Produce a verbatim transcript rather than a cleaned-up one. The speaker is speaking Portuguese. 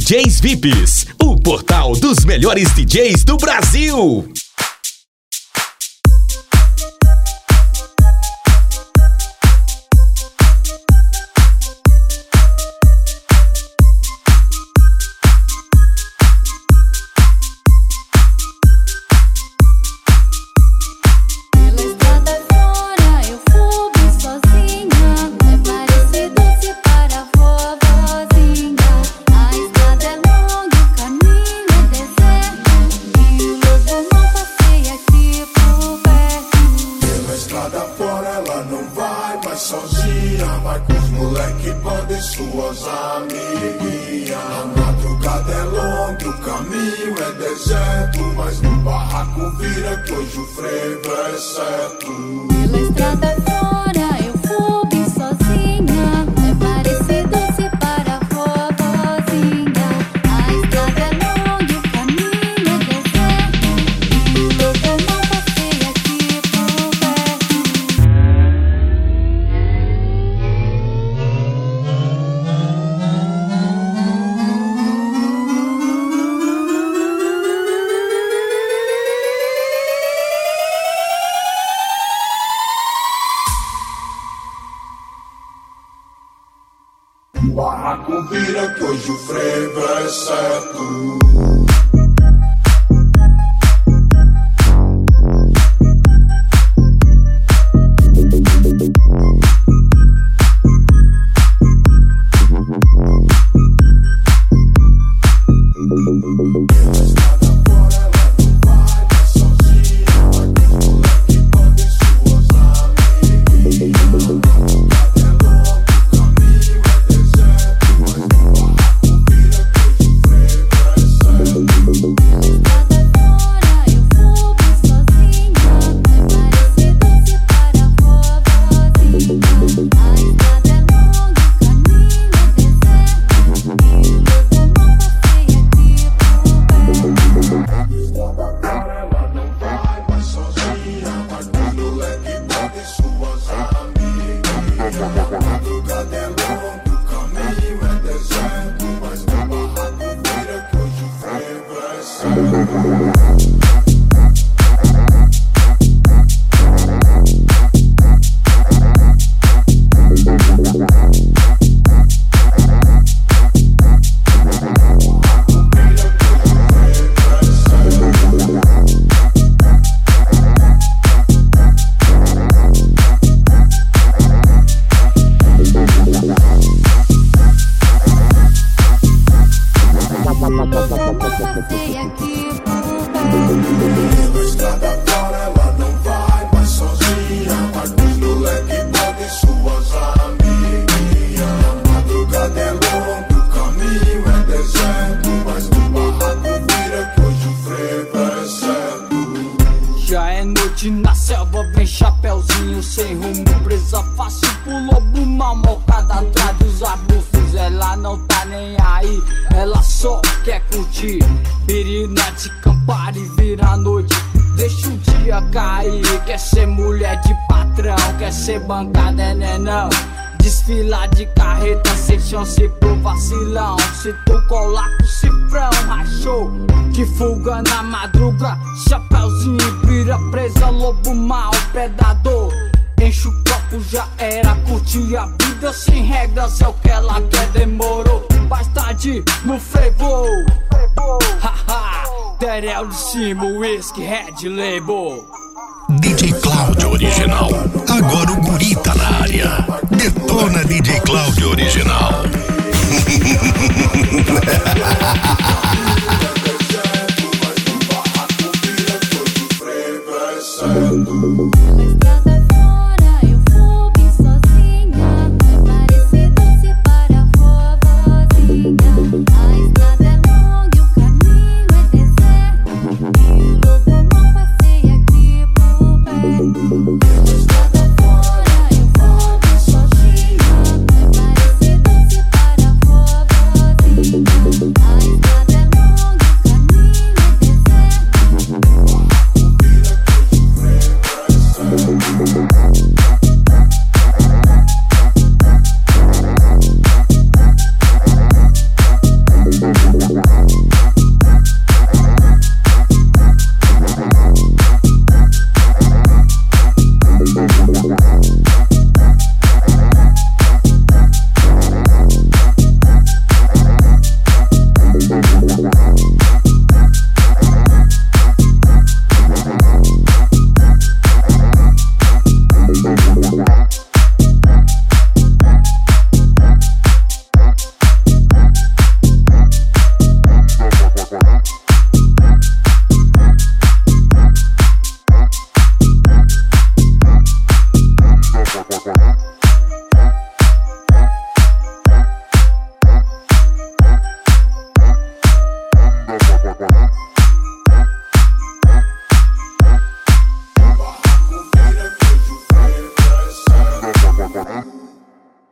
D Js V I Ps, o portal dos melhores D Js do Brasil. Sozinha, vai com os moleque, banda e suas amiguinhas. A madrugada é longa, o caminho é deserto, mas no barraco vira que hoje o frevo é certo. Pela estrada fora eu fui bem sozinha, é parecido se para vovozinha. A estrada é longa, o caminho é deserto, e o lobo não passeia aqui por perto. Barraco vira que hoje o frevo é certo. Na selva vem chapeuzinho sem rumo, presa fácil pro lobo mal, mocada atrás dos arbustos. Ela não tá nem aí, ela só quer curtir pirinete, campar e virar noite. Deixa o dia cair, quer ser mulher de patrão, quer ser bancada, é nenão. Desfilar de carreta sem chance pro vacilão. Se tu colar com cifrão, rachou. Que fuga na madruga, chapeuzinho vira presa, lobo mau, predador. Enche o copo, já era, curtir a vida sem regras, é o que ela quer, demorou. Mais tarde no frevo, haha, Terel de cima, whisky, red label. D J Cláudio Original, agora o guri tá na área. Detona D J Cláudio Original. Let's go.